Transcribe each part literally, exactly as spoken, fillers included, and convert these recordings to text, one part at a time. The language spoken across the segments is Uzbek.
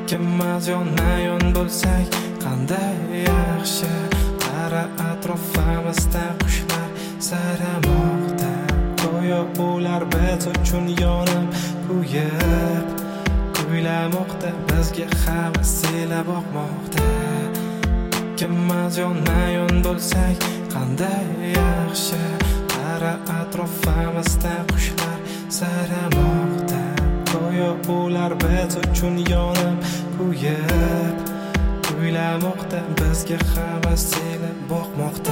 Ikimiz yonma-yon bo'lsak qanday yaxshi. Qara atrofimizda qushlar sayramoqda. Go'yo ular biz uchun yonib kuyib kuylamoqda, bizga havas ila boqmoqda. Ikimiz yonma-yon bo'lsak qanday yaxshi. Qara atrofimizda qushlar sayramoqda. Go'yo ular biz uchun yonib kuyib kuylamoqda, bizga havas ila boqmoqda.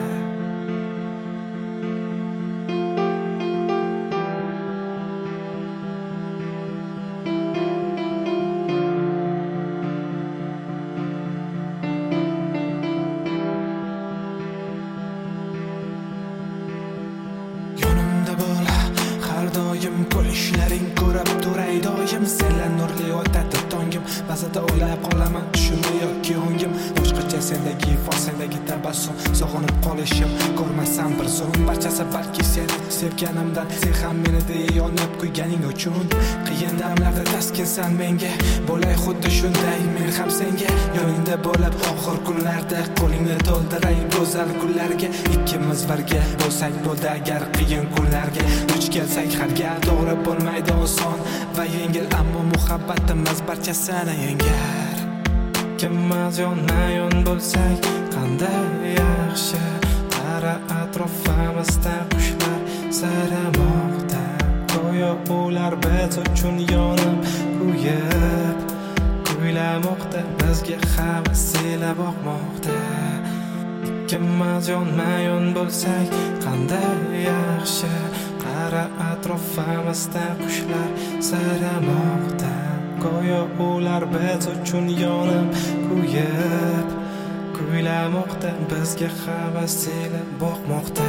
Doim ko'rishlaring ko'rib turay doim, senlar nurli o'tadi tongim. Ba'zida o'ylab qolaman tushimda yoki o'ngim, boshqacha sendagi ifoda, sendagi tabassum, sog'inib qolishim ko'rmasam bir zum. Barchasi balki sen sevganimdan, sen ham meni deya yonib kuyganing uchun. Qiyin damlarda taskinsan menga, bo'lay xuddi shunday men ham senga yoningda bo'lib, oxir kunlarda qo'lingni to'ldiray go'zal kunlarga. Ikkimiz birga bo'lsak bo'ldi agar qiyin kunlarga duch kelsak harga. To'g'ri bo'lmaydi oson va yengil, ammo muhabbatimiz barchasini yengar. Ikkimiz yonma-yon bo'lsak qanday yaxshi. Qara atrofimizda qushlar sayramoqda. Go'yo ular biz uchun yonib kuyib kuylamoqda, bizga havas ila boqmoqda. Ikkimiz yonma-yon bo'lsak qanday yaxshi. Qara atrofimizda qushlar sayramoqda. Go'yo ular biz uchun yonib kuyib kuylamoqda, bizga havas ila boqmoqda.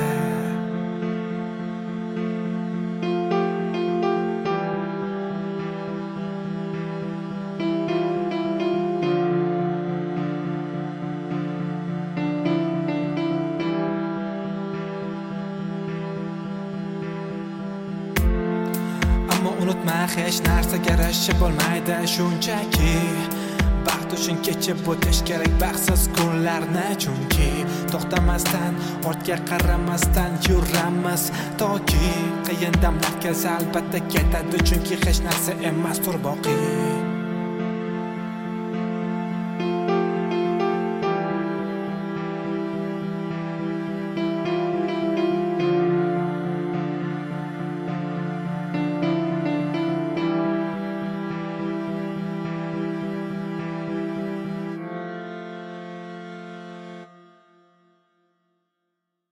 Unutma, hech narsa yarashib bo'lmaydi shunchaki. Baxt uchun kechib o'tish kerak baxtsiz kunlarni, chunki to'xtamasdan, ortga qaramasdan yuramiz toki qiyin damlar kelsa albatta ketadi, chunki hech narsa emasdir boqiy.